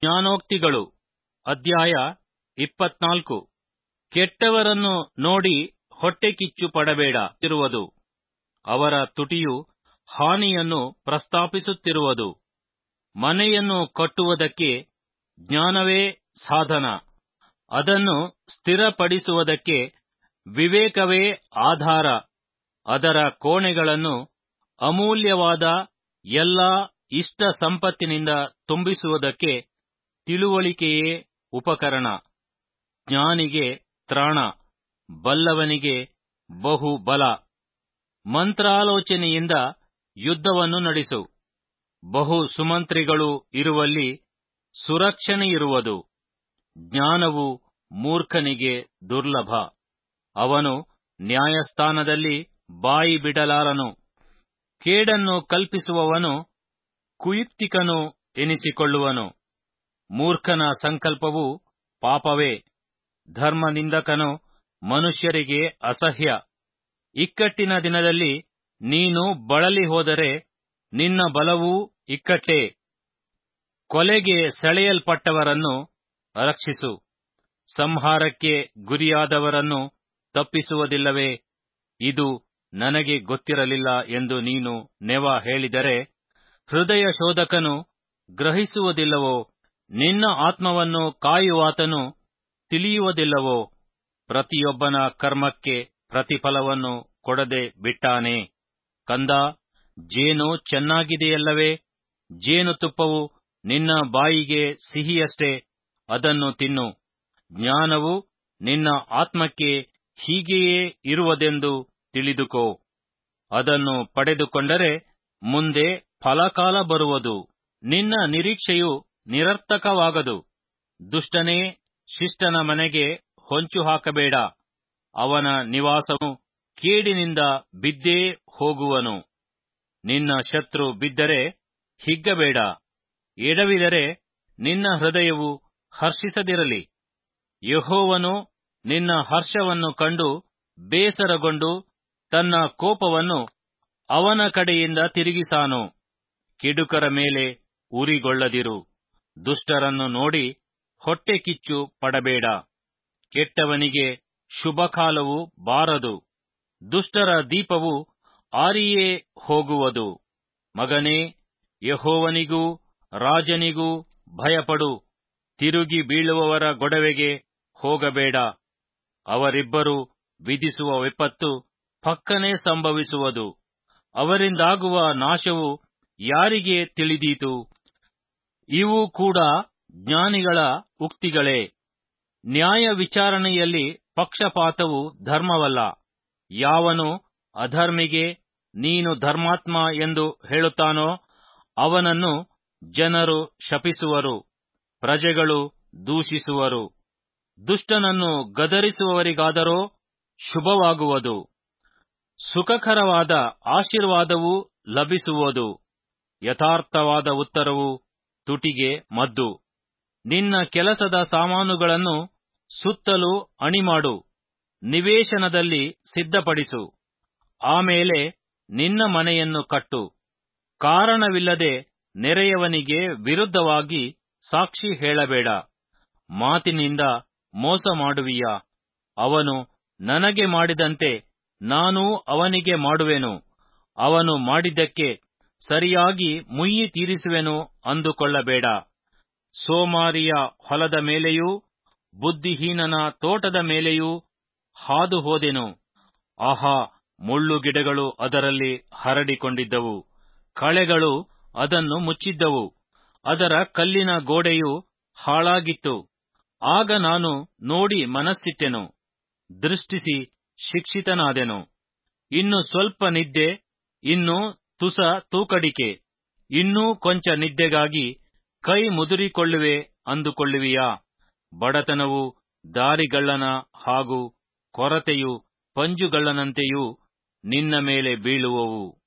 ಜ್ಞಾನೋಕ್ತಿಗಳು ಅಧ್ಯಾಯ 24. ಕೆಟ್ಟವರನ್ನು ನೋಡಿ ಹೊಟ್ಟೆಕಿಚ್ಚು ಪಡಬೇಡ ಇರುವುದು. ಅವರ ತುಟಿಯು ಹಾನಿಯನ್ನು ಪ್ರಸ್ತಾಪಿಸುತ್ತಿರುವುದು. ಮನೆಯನ್ನು ಕಟ್ಟುವುದಕ್ಕೆ ಜ್ಞಾನವೇ ಸಾಧನ, ಅದನ್ನು ಸ್ಥಿರಪಡಿಸುವುದಕ್ಕೆ ವಿವೇಕವೇ ಆಧಾರ. ಅದರ ಕೋಣೆಗಳನ್ನು ಅಮೂಲ್ಯವಾದ ಎಲ್ಲಾ ಇಷ್ಟ ಸಂಪತ್ತಿನಿಂದ ತುಂಬಿಸುವುದಕ್ಕೆ ತಿಳುವಳಿಕೆಯೇ ಉಪಕರಣ. ಜ್ಞಾನಿಗೆ ತ್ರಾಣ, ಬಲ್ಲವನಿಗೆ ಬಹು ಬಲ. ಮಂತ್ರಾಲೋಚನೆಯಿಂದ ಯುದ್ಧವನ್ನು ನಡೆಸು. ಬಹು ಸುಮಂತ್ರಿಗಳು ಇರುವಲ್ಲಿ ಸುರಕ್ಷಣೆಯಿರುವುದು. ಜ್ಞಾನವು ಮೂರ್ಖನಿಗೆ ದುರ್ಲಭ, ಅವನು ನ್ಯಾಯಸ್ಥಾನದಲ್ಲಿ ಬಾಯಿ ಬಿಡಲಾರನು. ಕೇಡನ್ನು ಕಲ್ಪಿಸುವವನು ಕುಯುಕ್ತಿಕನು ಎನಿಸಿಕೊಳ್ಳುವನು. ಮೂರ್ಖನ ಸಂಕಲ್ಪವು ಪಾಪವೇ. ಧರ್ಮನಿಂದಕನು ಮನುಷ್ಯರಿಗೆ ಅಸಹ್ಯ. ಇಕ್ಕಟ್ಟಿನ ದಿನದಲ್ಲಿ ನೀನು ಬಳಲಿ ಹೋದರೆ ನಿನ್ನ ಬಲವೂ ಇಕ್ಕಟ್ಟೇ. ಕೊಲೆಗೆ ಸೆಳೆಯಲ್ಪಟ್ಟವರನ್ನು ರಕ್ಷಿಸು. ಸಂಹಾರಕ್ಕೆ ಗುರಿಯಾದವರನ್ನು ತಪ್ಪಿಸುವುದಿಲ್ಲವೇ? ಇದು ನನಗೆ ಗೊತ್ತಿರಲಿಲ್ಲ ಎಂದು ನೀನು ನೆವ ಹೇಳಿದರೆ, ಹೃದಯ ಶೋಧಕನು ಗ್ರಹಿಸುವುದಿಲ್ಲವೋ? ನಿನ್ನ ಆತ್ಮವನ್ನು ಕಾಯುವಾತನು ತಿಳಿಯುವುದಿಲ್ಲವೋ? ಪ್ರತಿಯೊಬ್ಬನ ಕರ್ಮಕ್ಕೆ ಪ್ರತಿಫಲವನ್ನು ಕೊಡದೆ ಬಿಟ್ಟಾನೇ? ಕಂದ, ಜೇನು ಚೆನ್ನಾಗಿದೆಯಲ್ಲವೇ? ಜೇನುತುಪ್ಪವು ನಿನ್ನ ಬಾಯಿಗೆ ಸಿಹಿಯಷ್ಟೇ, ಅದನ್ನು ತಿನ್ನು. ಜ್ಞಾನವು ನಿನ್ನ ಆತ್ಮಕ್ಕೆ ಹೀಗೆಯೇ ಇರುವುದೆಂದು ತಿಳಿದುಕೋ. ಅದನ್ನು ಪಡೆದುಕೊಂಡರೆ ಮುಂದೆ ಫಲಕಾಲ ಬರುವುದು. ನಿನ್ನ ನಿರೀಕ್ಷೆಯು ನಿರರ್ಥಕವಾಗದು. ದುಷ್ಟನೇ, ಶಿಷ್ಟನ ಮನೆಗೆ ಹೊಂಚು ಹಾಕಬೇಡ. ಅವನ ನಿವಾಸವು ಕೇಡಿನಿಂದ ಬಿದ್ದೇ ಹೋಗುವನು. ನಿನ್ನ ಶತ್ರು ಬಿದ್ದರೆ ಹಿಗ್ಗಬೇಡ. ಎಡವಿದರೆ ನಿನ್ನ ಹೃದಯವು ಹರ್ಷಿಸದಿರಲಿ. ಯೆಹೋವನು ನಿನ್ನ ಹರ್ಷವನ್ನು ಕಂಡು ಬೇಸರಗೊಂಡು ತನ್ನ ಕೋಪವನ್ನು ಅವನ ಕಡೆಯಿಂದ ತಿರುಗಿಸಾನು. ಕೆಡುಕರ ಮೇಲೆ ಉರಿಗೊಳ್ಳದಿರು. ದುಷ್ಟರನ್ನು ನೋಡಿ ಹೊಟ್ಟೆಕಿಚ್ಚು ಪಡಬೇಡ. ಕೆಟ್ಟವನಿಗೆ ಶುಭಕಾಲವು ಬಾರದು. ದುಷ್ಟರ ದೀಪವು ಆರಿಯೇ ಹೋಗುವುದು. ಮಗನೇ, ಯೆಹೋವನಿಗೂ ರಾಜನಿಗೂ ಭಯಪಡು. ತಿರುಗಿ ಬೀಳುವವರ ಗೊಡವೆಗೆ ಹೋಗಬೇಡ. ಅವರಿಬ್ಬರು ವಿಧಿಸುವ ವಿಪತ್ತು ಪಕ್ಕನೆ ಸಂಭವಿಸುವುದು. ಅವರಿಂದಾಗುವ ನಾಶವು ಯಾರಿಗೆ ತಿಳಿದೀತು? ಇವು ಕೂಡ ಜ್ಞಾನಿಗಳ ಉಕ್ತಿಗಳೇ. ನ್ಯಾಯ ವಿಚಾರಣೆಯಲ್ಲಿ ಪಕ್ಷಪಾತವು ಧರ್ಮವಲ್ಲ. ಯಾವನು ಅಧರ್ಮಿಗೆ ನೀನು ಧರ್ಮಾತ್ಮ ಎಂದು ಹೇಳುತ್ತಾನೋ ಅವನನ್ನು ಜನರು ಶಪಿಸುವರು, ಪ್ರಜೆಗಳು ದೂಷಿಸುವರು. ದುಷ್ಟನನ್ನು ಗದರಿಸುವವರಿಗಾದರೋ ಶುಭವಾಗುವುದು. ಸುಖಕರವಾದ ಆಶೀರ್ವಾದವೂ ಲಭಿಸುವುದು. ಯಥಾರ್ಥವಾದ ಉತ್ತರವು ತುಟಿಗೆ ಮದ್ದು. ನಿನ್ನ ಕೆಲಸದ ಸಾಮಾನುಗಳನ್ನು ಸುತ್ತಲೂ ಅಣಿಮಾಡು. ನಿವೇಶನದಲ್ಲಿ ಸಿದ್ಧಪಡಿಸು. ಆಮೇಲೆ ನಿನ್ನ ಮನೆಯನ್ನು ಕಟ್ಟು. ಕಾರಣವಿಲ್ಲದೆ ನೆರೆಯವನಿಗೆ ವಿರುದ್ಧವಾಗಿ ಸಾಕ್ಷಿ ಹೇಳಬೇಡ. ಮಾತಿನಿಂದ ಮೋಸ ಮಾಡುವಿಯಾ? ಅವನು ನನಗೆ ಮಾಡಿದಂತೆ ನಾನೂ ಅವನಿಗೆ ಮಾಡುವೆನು. ಅವನು ಮಾಡಿದ್ದಕ್ಕೆ ಸರಿಯಾಗಿ ಮುಯ್ಯಿ ತೀರಿಸುವೆನು ಅಂದುಕೊಳ್ಳಬೇಡ. ಸೋಮಾರಿಯ ಹೊಲದ ಮೇಲೆಯೂ ಬುದ್ಧಿಹೀನನ ತೋಟದ ಮೇಲೆಯೂ ಹಾದು ಹೋದೆನು. ಆಹಾ, ಮುಳ್ಳುಗಿಡಗಳು ಅದರಲ್ಲಿ ಹರಡಿಕೊಂಡಿದ್ದವು, ಕಳೆಗಳು ಅದನ್ನು ಮುಚ್ಚಿದ್ದವು. ಅದರ ಕಲ್ಲಿನ ಗೋಡೆಯು ಹಾಳಾಗಿತ್ತು. ಆಗ ನಾನು ನೋಡಿ ಮನಸ್ಸಿಟ್ಟೆನು, ದೃಷ್ಟಿಸಿ ಶಿಕ್ಷಿತನಾದೆನು. ಇನ್ನು ಸ್ವಲ್ಪ ನಿದ್ದೆ, ಇನ್ನು ತುಸ ತೂಕಡಿಕೆ, ಇನ್ನೂ ಕೊಂಚ ನಿದ್ದೆಗಾಗಿ ಕೈ ಮುದುರಿಕೊಳ್ಳುವೆ ಅಂದುಕೊಳ್ಳುವಿಯಾ? ಬಡತನವು ದಾರಿಗಳ್ಳನ ಹಾಗೂ ಕೊರತೆಯು ಪಂಜುಗಳ್ಳನಂತೆಯೂ ನಿನ್ನ ಮೇಲೆ ಬೀಳುವವು.